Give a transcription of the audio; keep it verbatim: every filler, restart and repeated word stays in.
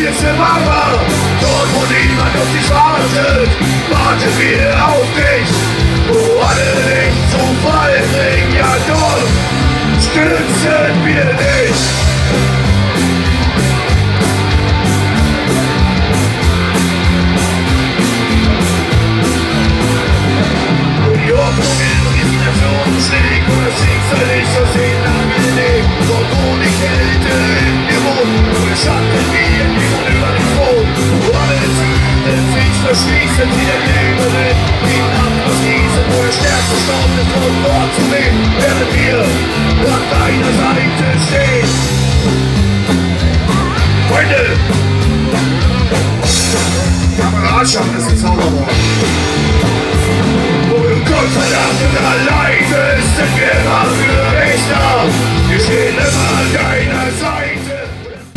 politische Mauer. Dort, wo niemand auf dich wartet, warten wir auf dich. Wo alle den Zufall bringen, ja dort stützen wir dich. Die Hoffnung in Resignation schlägt und das Schicksal ist aus ihnen angelegt. Dort, wo die Kälte in dir wohnt, wo der Schatten wie ein Dämon über dich wohnt. Wo alle Türen sich verschließen, sie der Leben in Abschluss gießen, wo der Stärkste Staub ist, um Wort zu nehmen, während wir an deiner Seite stehen. Freunde! Kameradschaft ist